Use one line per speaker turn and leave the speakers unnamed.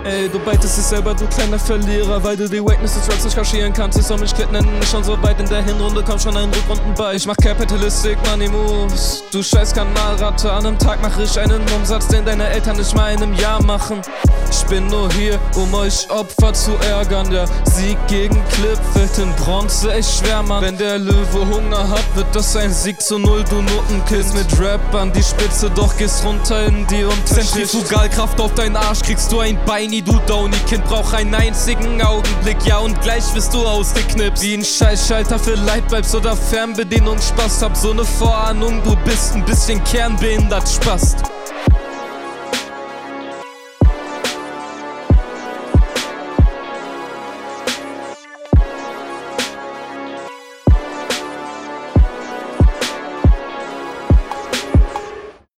Ey, du beitest dich selber, du kleiner Verlierer, weil du die Wakeness des Raps nicht kaschieren kannst. Ich soll mich Klit nennen, nicht schon so weit in der Hinrunde, komm schon ein Rückrunden bei. Ich mach Capitalistic Money Moves, du scheiß Kanalratte. An einem Tag mach ich einen Umsatz, den deine Eltern nicht mal in einem Jahr machen. Ich bin nur hier, um euch Opfer zu ärgern. Der Sieg gegen Clip wird in Bronze echt schwer, Mann. Wenn der Löwe Hunger hat, wird das ein Sieg zu 0, du Nuttenkind. Mit Rap an die Spitze, doch gehst runter in die Unterschicht. Zentrifugalkraft auf deinen Arsch, kriegst du ein Beini, du Downy-Kind. Brauch einen einzigen Augenblick, ja und gleich wirst du ausgeknipst. Wie ein Scheißschalter für Lightbulbs oder Fernbedienung Spaß. Hab so ne Vorahnung, du bist ein bisschen kernbehindert, Spast.